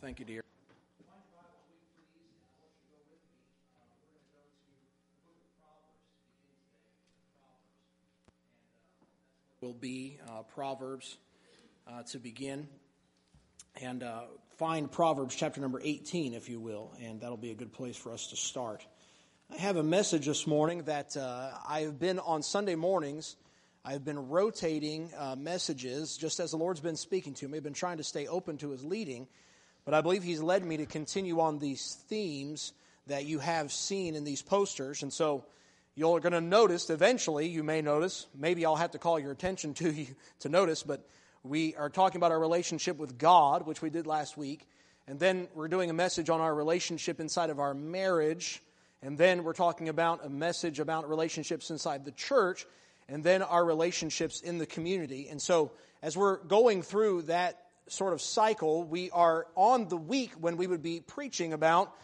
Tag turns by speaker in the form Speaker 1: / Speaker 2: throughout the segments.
Speaker 1: Thank you, dear. Will be Proverbs to begin. And find Proverbs chapter number 18, if you will, and that'll be a good place for us to start. I have a message this morning that I've been on Sunday mornings. I've been rotating messages just as the Lord's been speaking to me. I've been trying to stay open to His leading, but I believe He's led me to continue on these themes that you have seen in these posters. And so you're going to notice, eventually, you may notice, maybe I'll have to call your attention to you to notice, but we are talking about our relationship with God, which we did last week. And then we're doing a message on our relationship inside of our marriage. And then we're talking about a message about relationships inside the church. And then our relationships in the community. And so as we're going through that sort of cycle, we are on the week when we would be preaching about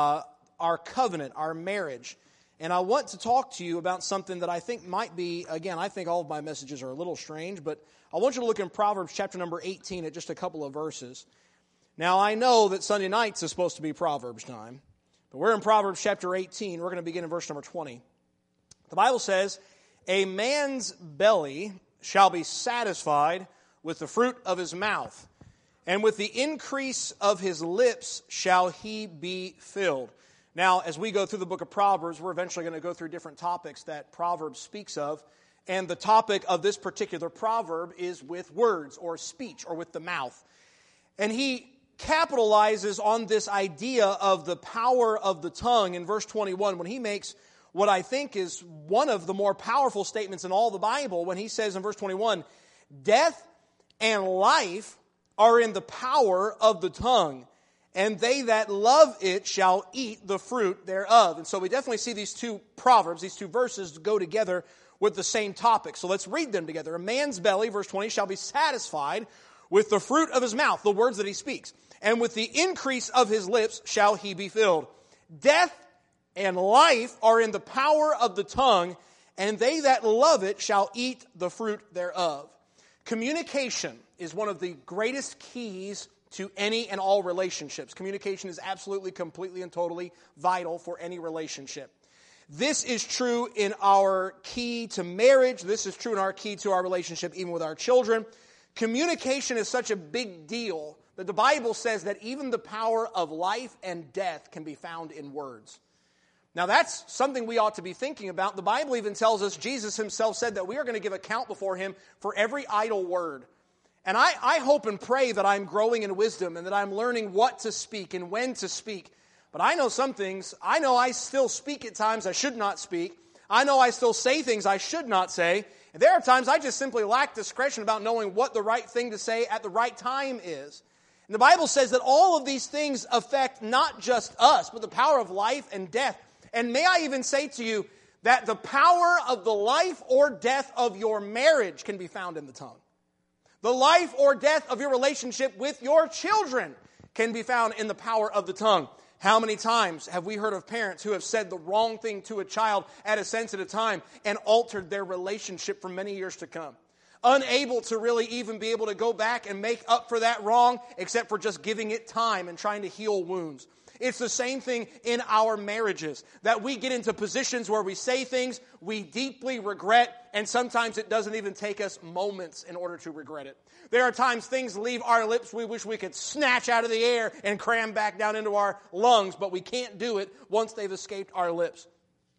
Speaker 1: our covenant, our marriage. And I want to talk to you about something that I think might be, again, I think all of my messages are a little strange, but I want you to look in Proverbs chapter number 18 at just a couple of verses. Now, I know that Sunday nights is supposed to be Proverbs time, but we're in Proverbs chapter 18. We're going to begin in verse number 20. The Bible says, "A man's belly shall be satisfied with the fruit of his mouth, and with the increase of his lips shall he be filled." Now, as we go through the book of Proverbs, we're eventually going to go through different topics that Proverbs speaks of. And the topic of this particular proverb is with words or speech or with the mouth. And he capitalizes on this idea of the power of the tongue in verse 21 when he makes what I think is one of the more powerful statements in all the Bible when he says in verse 21, "Death and life are in the power of the tongue, and they that love it shall eat the fruit thereof." And so we definitely see these two proverbs, these two verses go together with the same topic. So let's read them together. "A man's belly," verse 20, "shall be satisfied with the fruit of his mouth," the words that he speaks, "and with the increase of his lips shall he be filled. Death and life are in the power of the tongue, and they that love it shall eat the fruit thereof." Communication is one of the greatest keys to any and all relationships. Communication is absolutely, completely, and totally vital for any relationship. This is true in our key to marriage. This is true in our key to our relationship even with our children. Communication is such a big deal that the Bible says that even the power of life and death can be found in words. Now that's something we ought to be thinking about. The Bible even tells us, Jesus himself said that we are going to give account before him for every idle word. And I hope and pray that I'm growing in wisdom and that I'm learning what to speak and when to speak. But I know some things. I know I still speak at times I should not speak. I know I still say things I should not say. And there are times I just simply lack discretion about knowing what the right thing to say at the right time is. And the Bible says that all of these things affect not just us, but the power of life and death. And may I even say to you that the power of the life or death of your marriage can be found in the tongue. The life or death of your relationship with your children can be found in the power of the tongue. How many times have we heard of parents who have said the wrong thing to a child at a sensitive time and altered their relationship for many years to come? Unable to really even be able to go back and make up for that wrong except for just giving it time and trying to heal wounds. It's the same thing in our marriages, that we get into positions where we say things we deeply regret, and sometimes it doesn't even take us moments in order to regret it. There are times things leave our lips we wish we could snatch out of the air and cram back down into our lungs, but we can't do it once they've escaped our lips.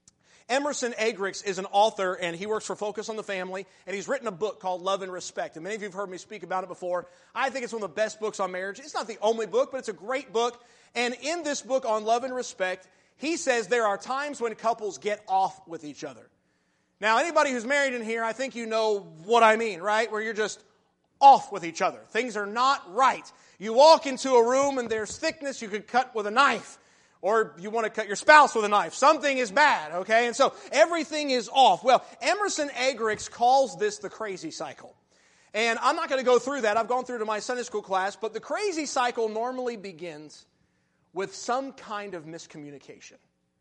Speaker 1: Emerson Eggerichs is an author, and he works for Focus on the Family, and he's written a book called Love and Respect. And many of you have heard me speak about it before. I think it's one of the best books on marriage. It's not the only book, but it's a great book. And in this book on love and respect, he says there are times when couples get off with each other. Now, anybody who's married in here, I think you know what I mean, right? Where you're just off with each other. Things are not right. You walk into a room and there's thickness you could cut with a knife. Or you want to cut your spouse with a knife. Something is bad, okay? And so everything is off. Well, Emerson Eggerichs calls this the crazy cycle. And I'm not going to go through that. I've gone through to my Sunday school class. But the crazy cycle normally begins with some kind of miscommunication.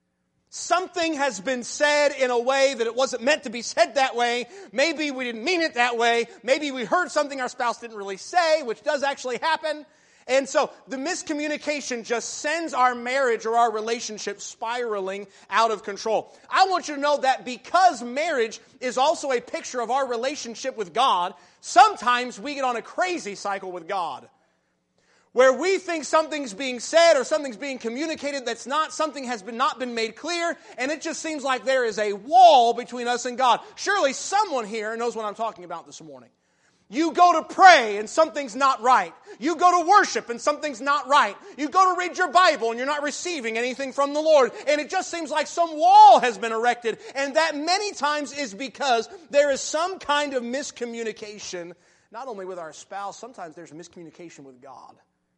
Speaker 1: Something has been said in a way that it wasn't meant to be said that way. Maybe we didn't mean it that way. Maybe we heard something our spouse didn't really say, which does actually happen.
Speaker 2: And so the miscommunication just sends our marriage or our relationship spiraling out of control. I want you to know that because marriage is also a picture of our relationship with God, sometimes we get on a crazy cycle with God, where we think something's being said or something's being communicated that's not, something has not been made clear, and it just seems like there is a wall between us and God. Surely someone here knows what I'm talking about this morning. You go to pray and something's not right. You go to worship and something's not right. You go to read your Bible and you're not receiving anything from the Lord. And it just seems like some wall has been erected. And that many times is because there is some kind of miscommunication, not only with our spouse, sometimes there's miscommunication with God.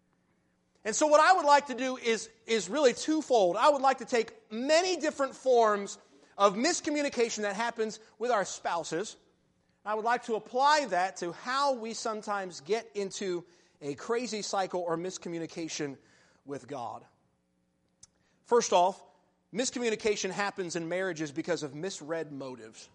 Speaker 2: And so what I would like to do is really twofold. I would like to take many different forms of miscommunication that happens with our spouses. I would like to apply that to how we sometimes get into a crazy cycle or miscommunication with God. First off, miscommunication happens in marriages because of misread motives.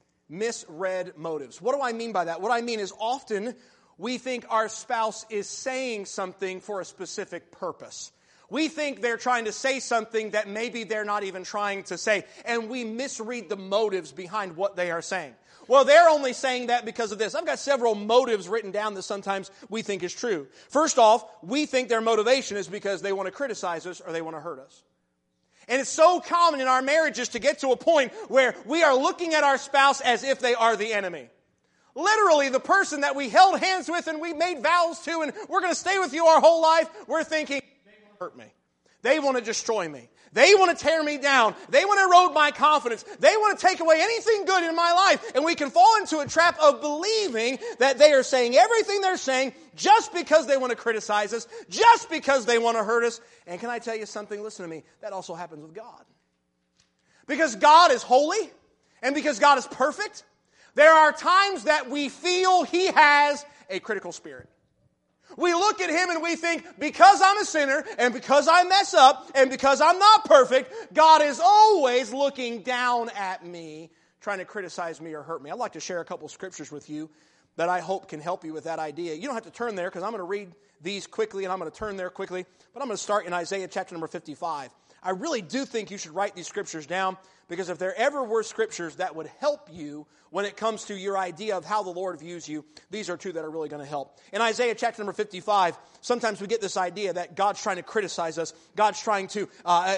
Speaker 2: Misread motives. What do I mean by that? What I mean is often we think our spouse is saying something for a specific purpose. We think they're trying to say something that maybe they're not even trying to say, and we misread the motives behind what they are saying. Well, they're only saying that because of this. I've got several motives written down that sometimes we think is true. First off, we think their motivation is because they want to criticize us or they want to hurt us. And it's so common in our marriages to get to a point where we are looking at our spouse as if they are the enemy. Literally, the person that we held hands with and we made vows to and we're going to stay with you our whole life, we're thinking, they want to hurt me. They want to destroy me. They want to tear me down. They want to erode my confidence. They want to take away anything good in my life. And we can fall into a trap of believing that they are saying everything they're saying just because they want to criticize us, just because they want to hurt us. And can I tell you something? Listen to me. That also happens with God. Because God is holy and because God is perfect, there are times that we feel He has a critical spirit. We look at Him and we think, because I'm a sinner, and because I mess up, and because I'm not perfect, God is always looking down at me, trying to criticize me or hurt me. I'd like to share a couple scriptures with you that I hope can help you with that idea. You don't have to turn there, because I'm going to read these quickly, and I'm going to turn there quickly, but I'm going to start in Isaiah chapter number 55. I really do think you should write these scriptures down, because if there ever were scriptures that would help you when it comes to your idea of how the Lord views you, these are two that are really going to help. In Isaiah chapter number 55, sometimes we get this idea that God's trying to criticize us. God's trying to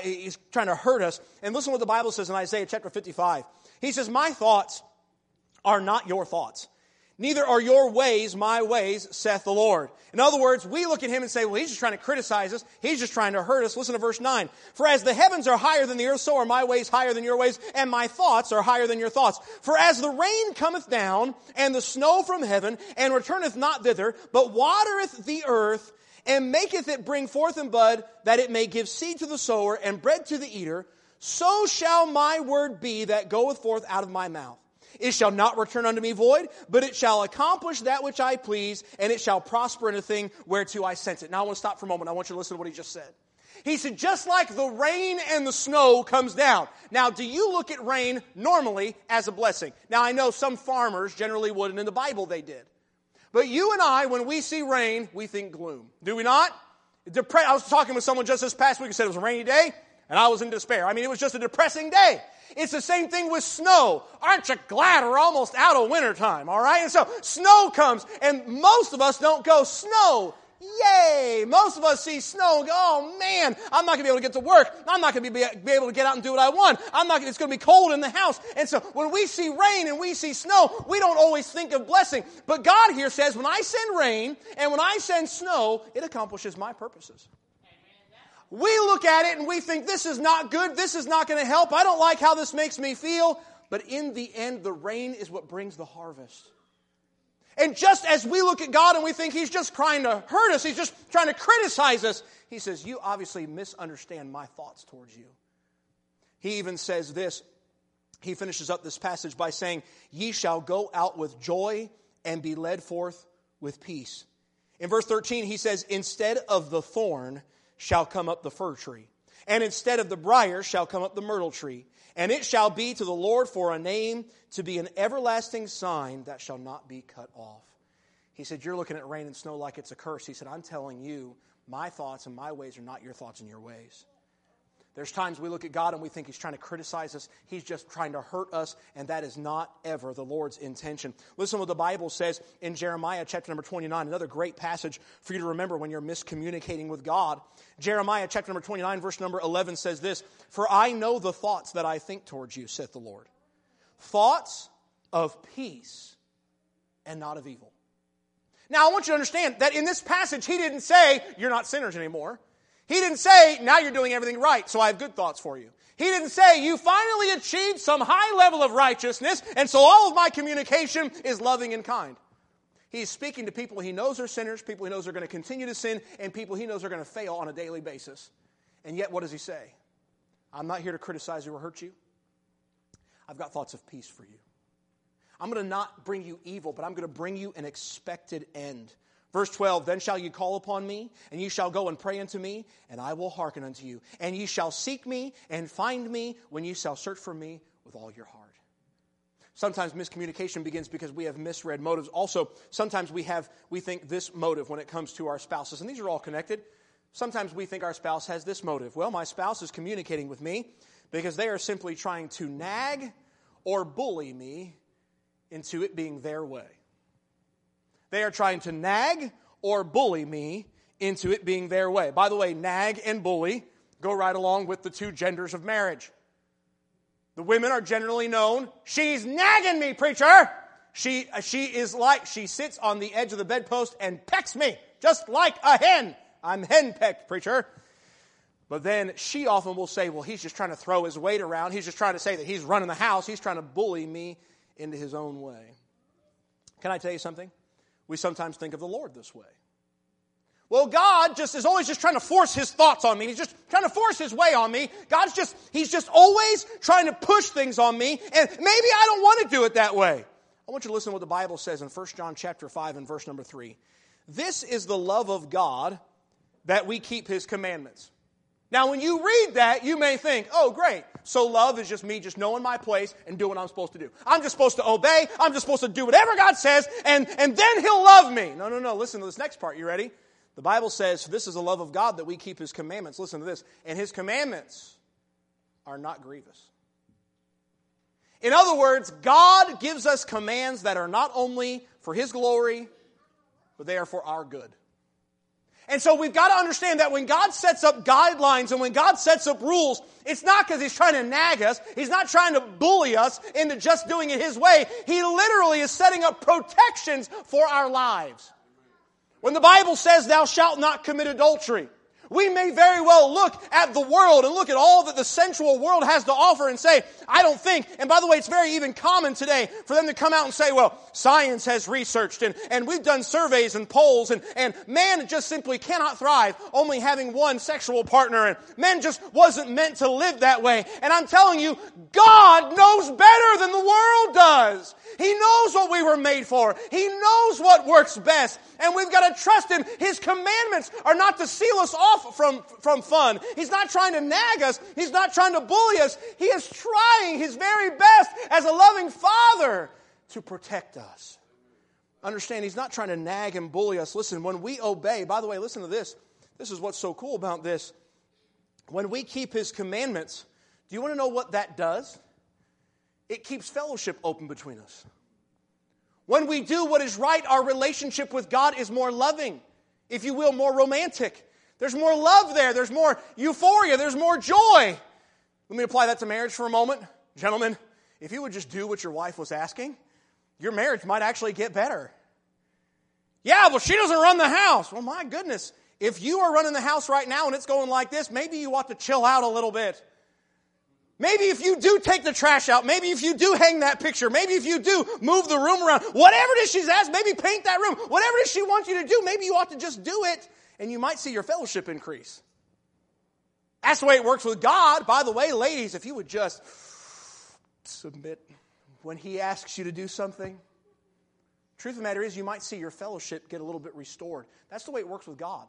Speaker 2: hurt us. And listen to what the Bible says in Isaiah chapter 55. He says, "My thoughts are not your thoughts. Neither are your ways my ways, saith the Lord." In other words, we look at Him and say, well, He's just trying to criticize us. He's just trying to hurt us. Listen to verse 9. "For as the heavens are higher than the earth, so are my ways higher than your ways, and my thoughts are higher than your thoughts. For as the rain cometh down, and the snow from heaven, and returneth not thither, but watereth the earth, and maketh it bring forth in bud, that it may give seed to the sower, and bread to the eater, so shall my word be that goeth forth out of my mouth. It shall not return unto me void, but it shall accomplish that which I please, and it shall prosper in a thing whereto I sent it." Now I want to stop for a moment. I want you to listen to what he just said. He said, just like the rain and the snow comes down. Now, do you look at rain normally as a blessing? Now, I know some farmers generally wouldn't. In the Bible, they did. But you and I, when we see rain, we think gloom. Do we not? I was talking with someone just this past week who said it was a rainy day, and I was in despair. I mean, it was just a depressing day. It's the same thing with snow. Aren't you glad we're almost out of wintertime, all right? And so snow comes, and most of us don't go, snow, yay! Most of us see snow and go, oh man, I'm not going to be able to get to work. I'm not going to be able to get out and do what I want. It's going to be cold in the house. And so when we see rain and we see snow, we don't always think of blessing. But God here says, when I send rain and when I send snow, it accomplishes my purposes. We look at it and we think, this is not good, this is not going to help, I don't like how this makes me feel. But in the end, the rain is what brings the harvest. And just as we look at God and we think He's just trying to hurt us, He's just trying to criticize us, He says, you obviously misunderstand my thoughts towards you. He even says this, he finishes up this passage by saying, "Ye shall go out with joy and be led forth with peace." In verse 13, he says, "Instead of the thorn shall come up the fir tree, and instead of the briar shall come up the myrtle tree. And it shall be to the Lord for a name, to be an everlasting sign that shall not be cut off." He said, you're looking at rain and snow like it's a curse. He said, I'm telling you, My thoughts and my ways are not your thoughts and your ways. There's times we look at God and we think He's trying to criticize us. He's just trying to hurt us, and that is not ever the Lord's intention. Listen to what the Bible says in Jeremiah chapter number 29, another great passage for you to remember when you're miscommunicating with God. Jeremiah chapter number 29, verse number 11 says this, "For I know the thoughts that I think towards you, saith the Lord. Thoughts of peace and not of evil." Now, I want you to understand that in this passage, He didn't say, you're not sinners anymore. He didn't say, now you're doing everything right, so I have good thoughts for you. He didn't say, you finally achieved some high level of righteousness, and so all of my communication is loving and kind. He's speaking to people He knows are sinners, people He knows are going to continue to sin, and people He knows are going to fail on a daily basis. And yet, what does He say? I'm not here to criticize you or hurt you. I've got thoughts of peace for you. I'm going to not bring you evil, but I'm going to bring you an expected end. Verse 12, "Then shall ye call upon me, and ye shall go and pray unto me, and I will hearken unto you. And ye shall seek me and find me when ye shall search for me with all your heart." Sometimes miscommunication begins because we have misread motives. Also, sometimes we think this motive when it comes to our spouses, and these are all connected. Sometimes we think our spouse has this motive. Well, my spouse is communicating with me because they are simply trying to nag or bully me into it being their way. They are trying to nag or bully me into it being their way. By the way, nag and bully go right along with the two genders of marriage. The women are generally known, she's nagging me, preacher. She sits on the edge of the bedpost and pecks me, just like a hen. I'm hen-pecked, preacher. But then she often will say, well, he's just trying to throw his weight around. He's just trying to say that he's running the house. He's trying to bully me into his own way. Can I tell you something? We sometimes think of the Lord this way. Well, God just is always just trying to force His thoughts on me. He's just trying to force His way on me. He's just always trying to push things on me, and maybe I don't want to do it that way. I want you to listen to what the Bible says in 1 John chapter 5 and verse number 3. "This is the love of God, that we keep His commandments." Now, when you read that, you may think, oh, great. So love is just me just knowing my place and doing what I'm supposed to do. I'm just supposed to obey. I'm just supposed to do whatever God says, and then He'll love me. No. Listen to this next part. You ready? The Bible says, "This is the love of God, that we keep His commandments." Listen to this. "And His commandments are not grievous." In other words, God gives us commands that are not only for His glory, but they are for our good. And so we've got to understand that when God sets up guidelines and when God sets up rules, it's not because He's trying to nag us. He's not trying to bully us into just doing it His way. He literally is setting up protections for our lives. When the Bible says, "Thou shalt not commit adultery," we may very well look at the world and look at all that the sensual world has to offer and say, I don't think, and by the way, it's very even common today for them to come out and say, well, science has researched and we've done surveys and polls and man just simply cannot thrive only having one sexual partner, and man just wasn't meant to live that way. And I'm telling you, God knows better than the world does. He knows what we were made for. He knows what works best. And we've got to trust Him. His commandments are not to seal us off from fun. He's not trying to nag us. He's not trying to bully us. He is trying His very best as a loving Father to protect us. Understand, He's not trying to nag and bully us. Listen, when we obey, by the way, listen to this. This is what's so cool about this. When we keep His commandments, do you want to know what that does? It keeps fellowship open between us. When we do what is right, our relationship with God is more loving, if you will, more romantic. There's more love there. There's more euphoria. There's more joy. Let me apply that to marriage for a moment. Gentlemen, if you would just do what your wife was asking, your marriage might actually get better. Yeah, well, she doesn't run the house. Well, my goodness. If you are running the house right now and it's going like this, maybe you ought to chill out a little bit. Maybe if you do take the trash out, maybe if you do hang that picture, maybe if you do move the room around, whatever it is she's asked, maybe paint that room, whatever it is she wants you to do, maybe you ought to just do it, and you might see your fellowship increase. That's the way it works with God. By the way, ladies, if you would just submit when He asks you to do something, truth of the matter is you might see your fellowship get a little bit restored. That's the way it works with God.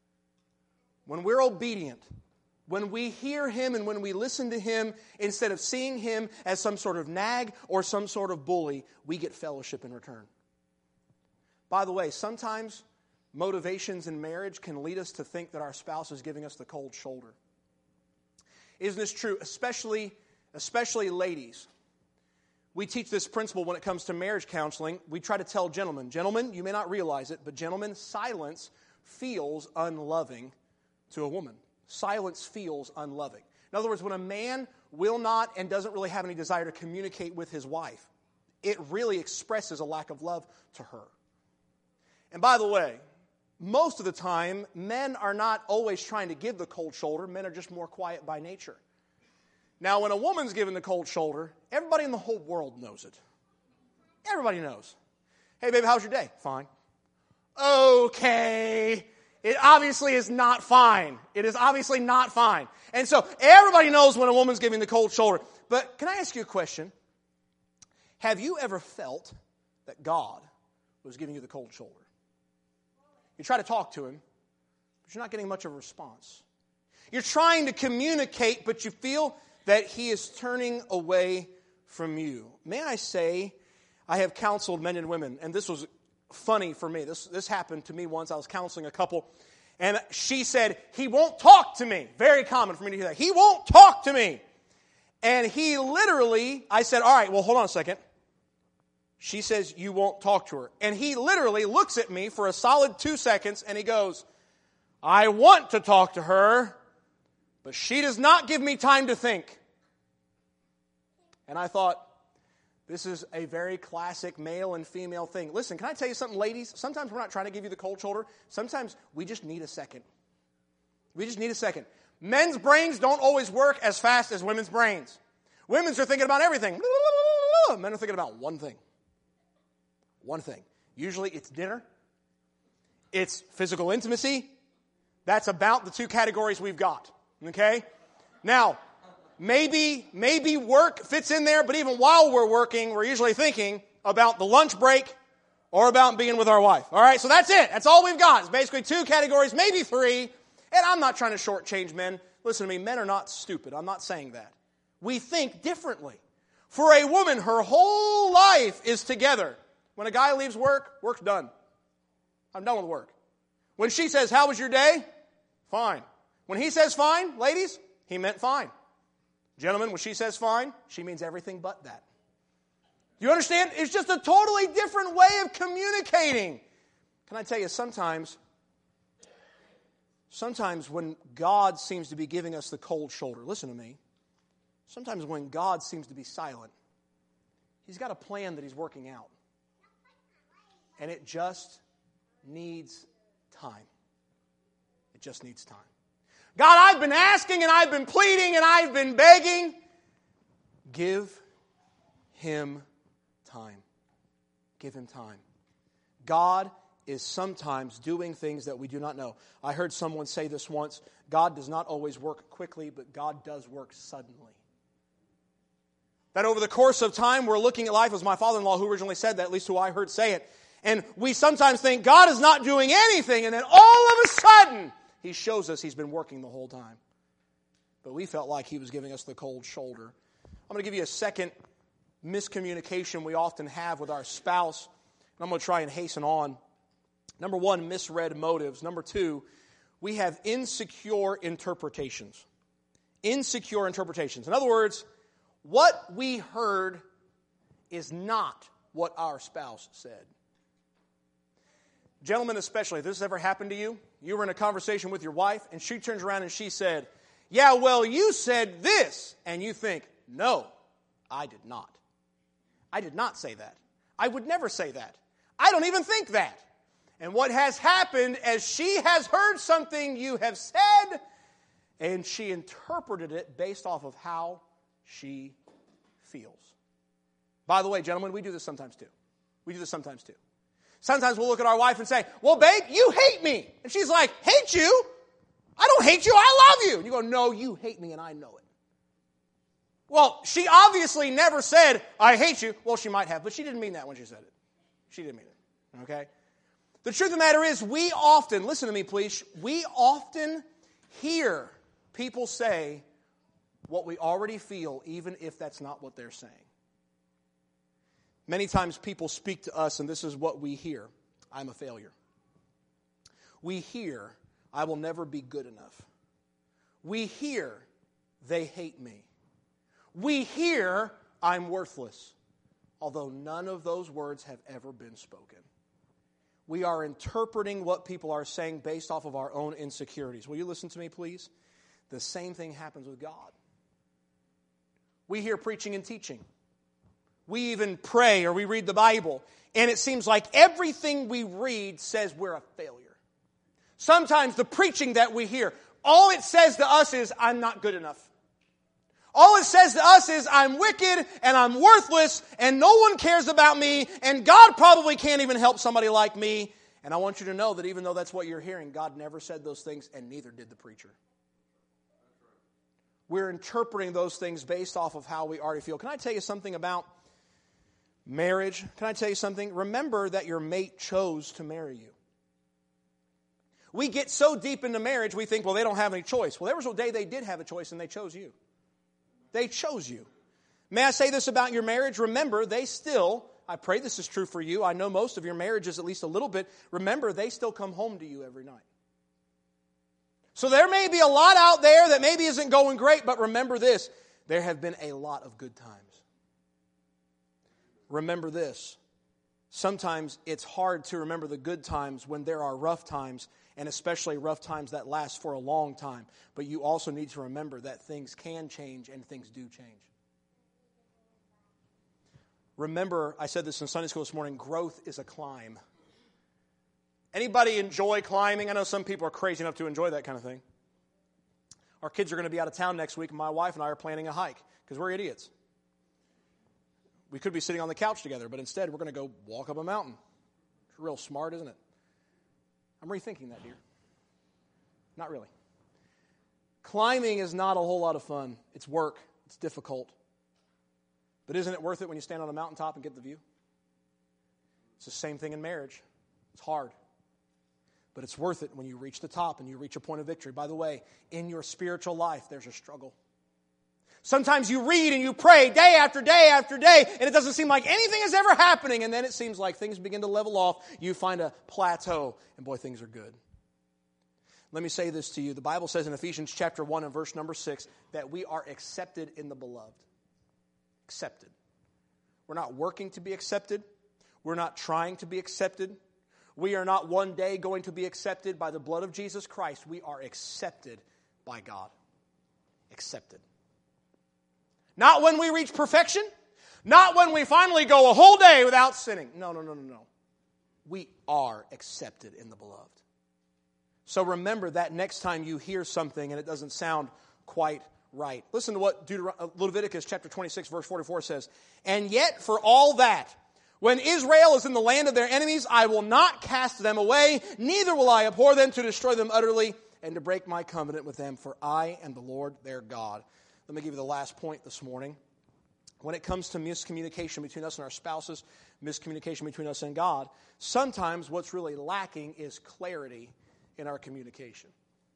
Speaker 2: When we're obedient, when we hear Him and when we listen to Him, instead of seeing Him as some sort of nag or some sort of bully, we get fellowship in return. By the way, sometimes motivations in marriage can lead us to think that our spouse is giving us the cold shoulder. Isn't this true? Especially ladies. We teach this principle when it comes to marriage counseling. We try to tell gentlemen, you may not realize it, but gentlemen, silence feels unloving to a woman. Silence feels unloving. In other words, when a man will not and doesn't really have any desire to communicate with his wife, it really expresses a lack of love to her. And by the way, most of the time, men are not always trying to give the cold shoulder. Men are just more quiet by nature. Now, when a woman's given the cold shoulder, everybody in the whole world knows it. Everybody knows. Hey, baby, how's your day? Fine. Okay. It obviously is not fine. It is obviously not fine. And so everybody knows when a woman's giving the cold shoulder. But can I ask you a question? Have you ever felt that God was giving you the cold shoulder? You try to talk to him, but you're not getting much of a response. You're trying to communicate, but you feel that he is turning away from you. May I say, I have counseled men and women, and this was funny for me. This happened to me once. I was counseling a couple, and she said, he won't talk to me. Very common for me to hear that. He won't talk to me. And he literally, I said, all right, well, hold on a second. She says, you won't talk to her. And he literally looks at me for a solid 2 seconds, and he goes, I want to talk to her, but she does not give me time to think. And I thought, this is a very classic male and female thing. Listen, can I tell you something, ladies? Sometimes we're not trying to give you the cold shoulder. Sometimes we just need a second. We just need a second. Men's brains don't always work as fast as women's brains. Women's are thinking about everything. Men are thinking about one thing. One thing. Usually it's dinner. It's physical intimacy. That's about the two categories we've got. Okay? Now, maybe work fits in there, but even while we're working, we're usually thinking about the lunch break or about being with our wife. All right? So that's it. That's all we've got. It's basically two categories, maybe three. And I'm not trying to shortchange men. Listen to me. Men are not stupid. I'm not saying that. We think differently. For a woman, her whole life is together. When a guy leaves work, work's done. I'm done with work. When she says, how was your day? Fine. When he says fine, ladies, he meant fine. Gentlemen, when she says fine, she means everything but that. You understand? It's just a totally different way of communicating. Can I tell you, sometimes when God seems to be giving us the cold shoulder, listen to me, sometimes when God seems to be silent, he's got a plan that he's working out. And it just needs time. It just needs time. God, I've been asking and I've been pleading and I've been begging. Give him time. Give him time. God is sometimes doing things that we do not know. I heard someone say this once. God does not always work quickly, but God does work suddenly. That over the course of time, we're looking at life, as my father-in-law who originally said that, at least who I heard say it. And we sometimes think God is not doing anything, and then all of a sudden, he shows us he's been working the whole time. But we felt like he was giving us the cold shoulder. I'm going to give you a second miscommunication we often have with our spouse. And I'm going to try and hasten on. Number one, misread motives. Number two, we have insecure interpretations. Insecure interpretations. In other words, what we heard is not what our spouse said. Gentlemen especially, if this has ever happened to you, you were in a conversation with your wife, and she turns around and she said, yeah, well, you said this. And you think, no, I did not. I did not say that. I would never say that. I don't even think that. And what has happened is she has heard something you have said, and she interpreted it based off of how she feels. By the way, gentlemen, we do this sometimes too. We do this sometimes too. Sometimes we'll look at our wife and say, well, babe, you hate me. And she's like, hate you? I don't hate you. I love you. And you go, no, you hate me and I know it. Well, she obviously never said, I hate you. Well, she might have, but she didn't mean that when she said it. She didn't mean it. Okay? The truth of the matter is, we often, listen to me please, we often hear people say what we already feel, even if that's not what they're saying. Many times people speak to us, and this is what we hear. I'm a failure. We hear, I will never be good enough. We hear, they hate me. We hear, I'm worthless. Although none of those words have ever been spoken. We are interpreting what people are saying based off of our own insecurities. Will you listen to me, please? The same thing happens with God. We hear preaching and teaching. We even pray or we read the Bible. And it seems like everything we read says we're a failure. Sometimes the preaching that we hear, all it says to us is, I'm not good enough. All it says to us is, I'm wicked and I'm worthless and no one cares about me and God probably can't even help somebody like me. And I want you to know that even though that's what you're hearing, God never said those things and neither did the preacher. We're interpreting those things based off of how we already feel. Can I tell you something about marriage? Can I tell you something? Remember that your mate chose to marry you. We get so deep into marriage, we think, well, they don't have any choice. Well, there was a day they did have a choice and they chose you. They chose you. May I say this about your marriage? Remember, they still, I pray this is true for you. I know most of your marriages, at least a little bit. Remember, they still come home to you every night. So there may be a lot out there that maybe isn't going great, but remember this, there have been a lot of good times. Remember this, sometimes it's hard to remember the good times when there are rough times, and especially rough times that last for a long time. But you also need to remember that things can change and things do change. Remember, I said this in Sunday school this morning, growth is a climb. Anybody enjoy climbing? I know some people are crazy enough to enjoy that kind of thing. Our kids are going to be out of town next week, and my wife and I are planning a hike because we're idiots. We could be sitting on the couch together, but instead we're going to go walk up a mountain. It's real smart, isn't it? I'm rethinking that, dear. Not really. Climbing is not a whole lot of fun. It's work. It's difficult. But isn't it worth it when you stand on a mountaintop and get the view? It's the same thing in marriage. It's hard. But it's worth it when you reach the top and you reach a point of victory. By the way, in your spiritual life, there's a struggle. Sometimes you read and you pray day after day after day, and it doesn't seem like anything is ever happening, and then it seems like things begin to level off. You find a plateau, and boy, things are good. Let me say this to you. The Bible says in Ephesians chapter 1 and verse number 6 that we are accepted in the beloved. Accepted. We're not working to be accepted. We're not trying to be accepted. We are not one day going to be accepted by the blood of Jesus Christ. We are accepted by God. Accepted. Not when we reach perfection. Not when we finally go a whole day without sinning. No. We are accepted in the beloved. So remember that next time you hear something and it doesn't sound quite right. Listen to what Leviticus chapter 26 verse 44 says. And yet for all that, when Israel is in the land of their enemies, I will not cast them away, neither will I abhor them to destroy them utterly and to break my covenant with them, for I am the Lord their God. Let me give you the last point this morning. When it comes to miscommunication between us and our spouses, miscommunication between us and God, sometimes what's really lacking is clarity in our communication.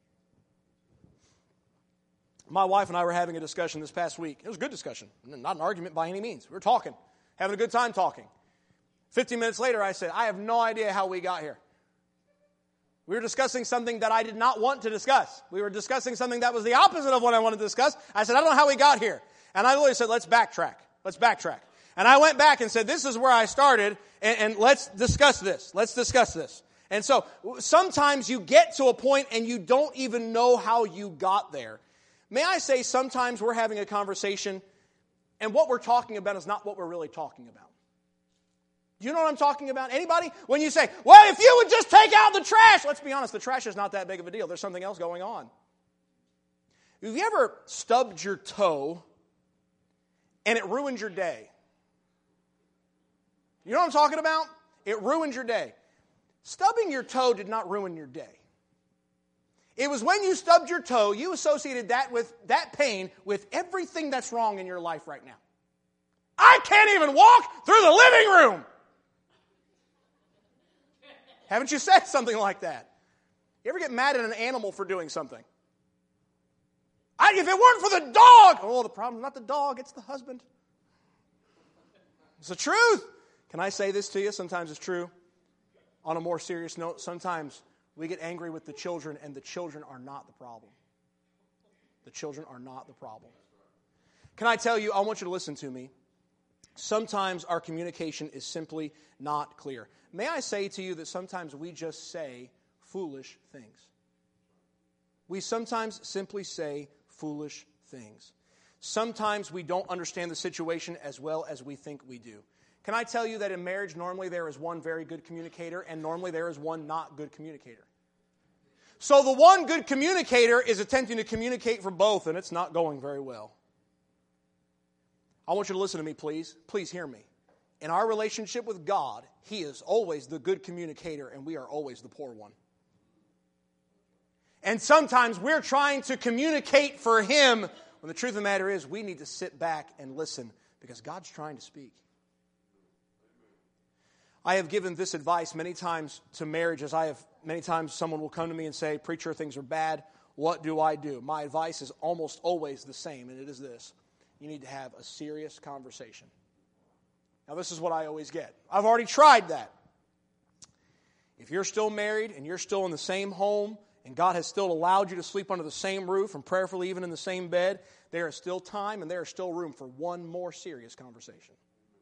Speaker 2: My wife and I were having a discussion this past week. It was a good discussion, not an argument by any means. We were talking, having a good time talking. 15 minutes later, I said, I have no idea how we got here. We were discussing something that I did not want to discuss. We were discussing something that was the opposite of what I wanted to discuss. I said, I don't know how we got here. And I literally said, let's backtrack. Let's backtrack. And I went back and said, this is where I started, and let's discuss this. Let's discuss this. And so sometimes you get to a point and you don't even know how you got there. May I say sometimes we're having a conversation and what we're talking about is not what we're really talking about. Do you know what I'm talking about? Anybody? When you say, well, if you would just take out the trash. Let's be honest, the trash is not that big of a deal. There's something else going on. Have you ever stubbed your toe and it ruined your day? You know what I'm talking about? It ruined your day. Stubbing your toe did not ruin your day. It was when you stubbed your toe, you associated that pain with everything that's wrong in your life right now. I can't even walk through the living room. Haven't you said something like that? You ever get mad at an animal for doing something? If it weren't for the dog. Oh, the problem's not the dog, it's the husband. It's the truth. Can I say this to you? Sometimes it's true. On a more serious note, sometimes
Speaker 1: We get angry with the children, and the children are not the problem. The children are not the problem. Can I tell you, I want you to listen to me. Sometimes our communication is simply not clear. May I say to you that sometimes we just say foolish things. We sometimes simply say foolish things. Sometimes we don't understand the situation as well as we think we do. Can I tell you that in marriage, normally there is one very good communicator, and normally there is one not good communicator. So the one good communicator is attempting to communicate for both, and it's not going very well. I want you to listen to me, please. Please hear me. In our relationship with God, He is always the good communicator, and we are always the poor one. And sometimes we're trying to communicate for Him, when the truth of the matter is we need to sit back and listen, because God's trying to speak. I have given this advice many times to marriages. Many times someone will come to me and say, "Preacher, things are bad. What do I do?" My advice is almost always the same, and it is this. You need to have a serious conversation. Now, this is what I always get. I've already tried that. If you're still married and you're still in the same home and God has still allowed you to sleep under the same roof and prayerfully even in the same bed, there is still time and there is still room for one more serious conversation.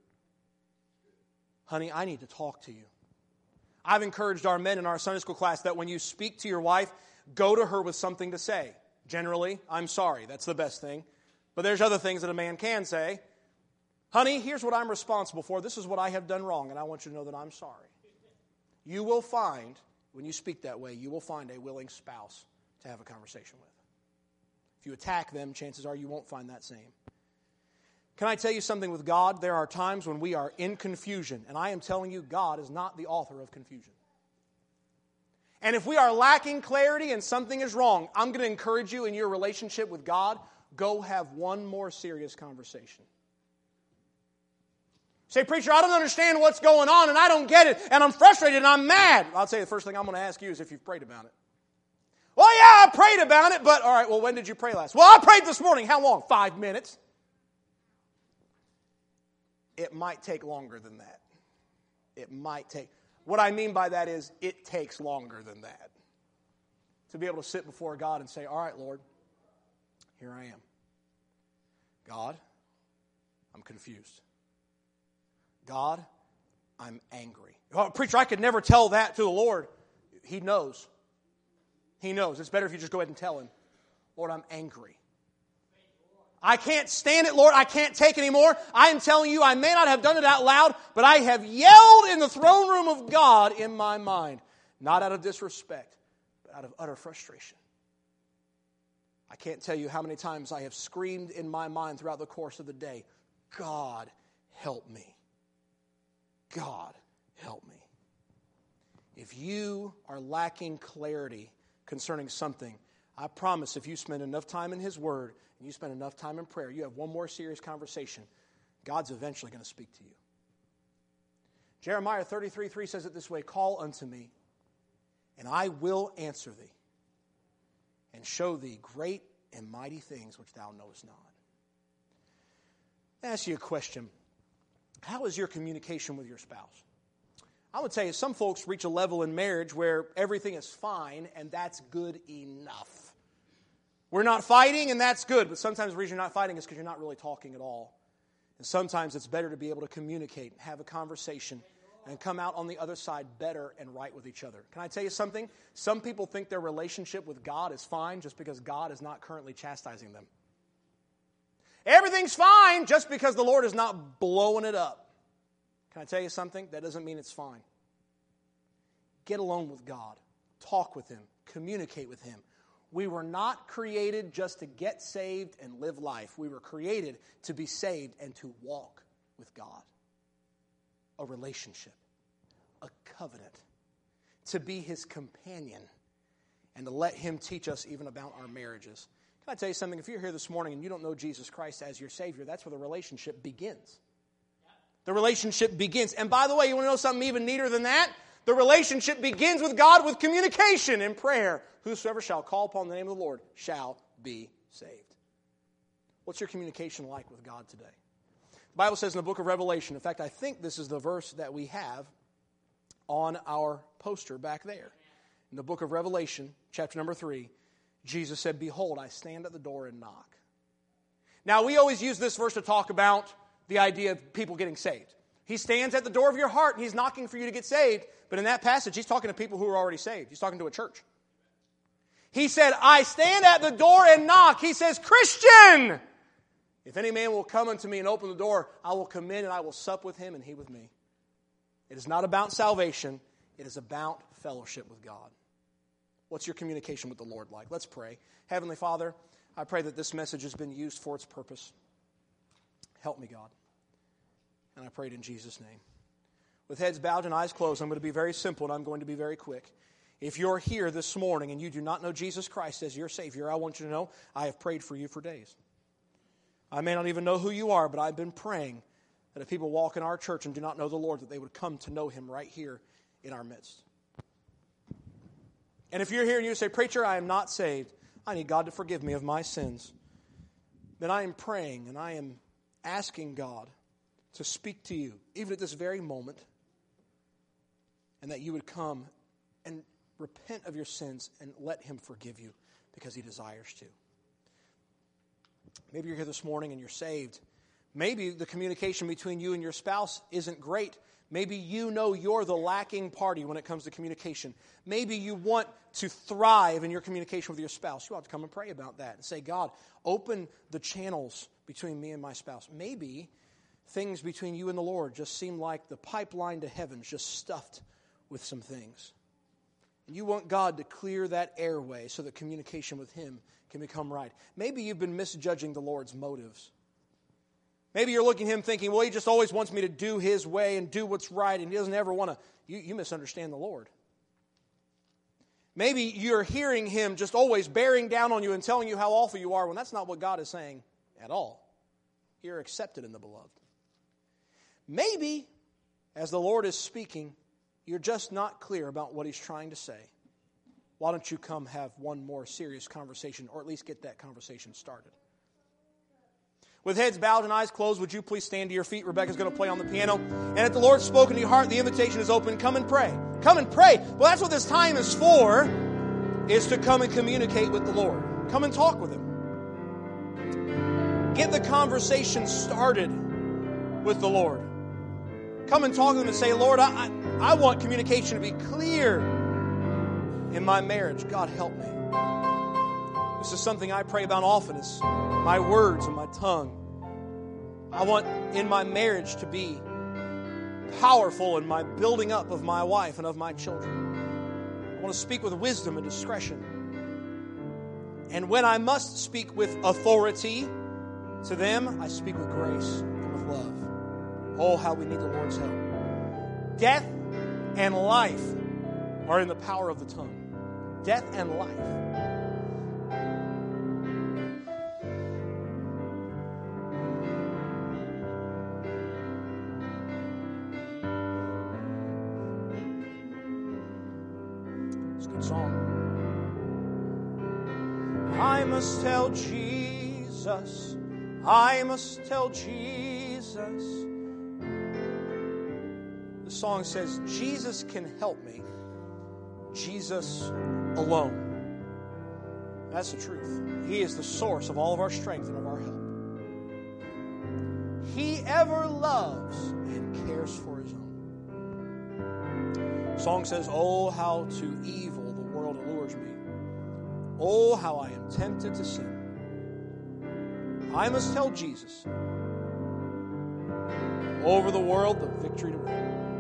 Speaker 1: Honey, I need to talk to you. I've encouraged our men in our Sunday school class that when you speak to your wife, go to her with something to say. Generally, "I'm sorry." That's the best thing. But there's other things that a man can say. "Honey, here's what I'm responsible for. This is what I have done wrong, and I want you to know that I'm sorry." You will find, when you speak that way, you will find a willing spouse to have a conversation with. If you attack them, chances are you won't find that same. Can I tell you something with God? There are times when we are in confusion, and I am telling you, God is not the author of confusion. And if we are lacking clarity and something is wrong, I'm going to encourage you in your relationship with God, go have one more serious conversation. Say, "Preacher, I don't understand what's going on and I don't get it and I'm frustrated and I'm mad." I'll tell you the first thing I'm going to ask you is if you've prayed about it. "Well, yeah, I prayed about it, but all right, well, when did you pray last?" "Well, I prayed this morning." "How long?" 5 minutes. It might take longer than that. What I mean by that is it takes longer than that. To be able to sit before God and say, "All right, Lord, here I am. God, I'm confused. God, I'm angry." "Oh, preacher, I could never tell that to the Lord." He knows. He knows. It's better if you just go ahead and tell Him, "Lord, I'm angry. I can't stand it, Lord. I can't take anymore. I am telling you, I may not have done it out loud, but I have yelled in the throne room of God in my mind. Not out of disrespect, but out of utter frustration. I can't tell you how many times I have screamed in my mind throughout the course of the day, 'God, help me. God, help me.'" If you are lacking clarity concerning something, I promise if you spend enough time in His Word and you spend enough time in prayer, you have one more serious conversation, God's eventually going to speak to you. Jeremiah 33:3 says it this way, "Call unto me, and I will answer thee, and show thee great and mighty things which thou knowest not." Let me ask you a question. How is your communication with your spouse? I would say some folks reach a level in marriage where everything is fine, and that's good enough. We're not fighting, and that's good, but sometimes the reason you're not fighting is because you're not really talking at all. And sometimes it's better to be able to communicate, have a conversation, and come out on the other side better and right with each other. Can I tell you something? Some people think their relationship with God is fine just because God is not currently chastising them. Everything's fine just because the Lord is not blowing it up. Can I tell you something? That doesn't mean it's fine. Get alone with God. Talk with Him. Communicate with Him. We were not created just to get saved and live life. We were created to be saved and to walk with God. A relationship. A covenant. To be His companion. And to let Him teach us even about our marriages. Can I tell you something? If you're here this morning and you don't know Jesus Christ as your Savior, that's where the relationship begins. The relationship begins. And by the way, you want to know something even neater than that? The relationship begins with God with communication and prayer. "Whosoever shall call upon the name of the Lord shall be saved." What's your communication like with God today? The Bible says in the book of Revelation, in fact, I think this is the verse that we have on our poster back there.
Speaker 2: In the book of Revelation, chapter number 3, Jesus said, "Behold, I stand at the door and knock." Now, we always use this verse to talk about the idea of people getting saved. He stands at the door of your heart and He's knocking for you to get saved. But in that passage, He's talking to people who are already saved. He's talking to a church. He said, "I stand at the door and knock." He says, "Christian, if any man will come unto me and open the door, I will come in and I will sup with him and he with me." It is not about salvation. It is about fellowship with God. What's your communication with the Lord like? Let's pray. Heavenly Father, I pray that this message has been used for its purpose. Help me, God. And I pray it in Jesus' name. With heads bowed and eyes closed, I'm going to be very simple and I'm going to be very quick. If you're here this morning and you do not know Jesus Christ as your Savior, I want you to know I have prayed for you for days. I may not even know who you are, but I've been praying that if people walk in our church and do not know the Lord, that they would come to know Him right here in our midst. And if you're here and you say, "Preacher, I am not saved. I need God to forgive me of my sins," then I am praying and I am asking God to speak to you, even at this very moment, and that you would come and repent of your sins and let Him forgive you because He desires to. Maybe you're here this morning and you're saved. Maybe the communication between you and your spouse isn't great. Maybe you know you're the lacking party when it comes to communication. Maybe you want to thrive in your communication with your spouse. You ought to come and pray about that and say, "God, open the channels between me and my spouse." Maybe things between you and the Lord just seem like the pipeline to heaven's just stuffed with some things. And you want God to clear that airway so that communication with Him can become right. Maybe you've been misjudging the Lord's motives. Maybe you're looking at Him thinking, "Well, He just always wants me to do His way and do what's right, and He doesn't ever want to." You misunderstand the Lord. Maybe you're hearing Him just always bearing down on you and telling you how awful you are when that's not what God is saying at all. You're accepted in the Beloved. Maybe, as the Lord is speaking, you're just not clear about what He's trying to say. Why don't you come have one more serious conversation, or at least get that conversation started? With heads bowed and eyes closed, would you please stand to your feet? Rebecca's going to play on the piano. And if the Lord's spoken to your heart, the invitation is open. Come and pray. Come and pray. Well, that's what this time is for, is to come and communicate with the Lord. Come and talk with Him. Get the conversation started with the Lord. Come and talk with Him and say, "Lord, I want communication to be clear in my marriage. God, help me." This is something I pray about often, is my words and my tongue. I want in my marriage to be powerful in my building up of my wife and of my children. I want to speak with wisdom and discretion. And when I must speak with authority to them, I speak with grace and with love. Oh, how we need the Lord's help. Death and life are in the power of the tongue. Death and life. Song. I must tell Jesus, I must tell Jesus. The song says, Jesus can help me, Jesus alone. That's the truth. He is the source of all of our strength and of our help. He ever loves and cares for His own. The song says, "Oh, how to evil allures me. Oh, how I am tempted to sin. I must tell Jesus. Over the world, the victory to win."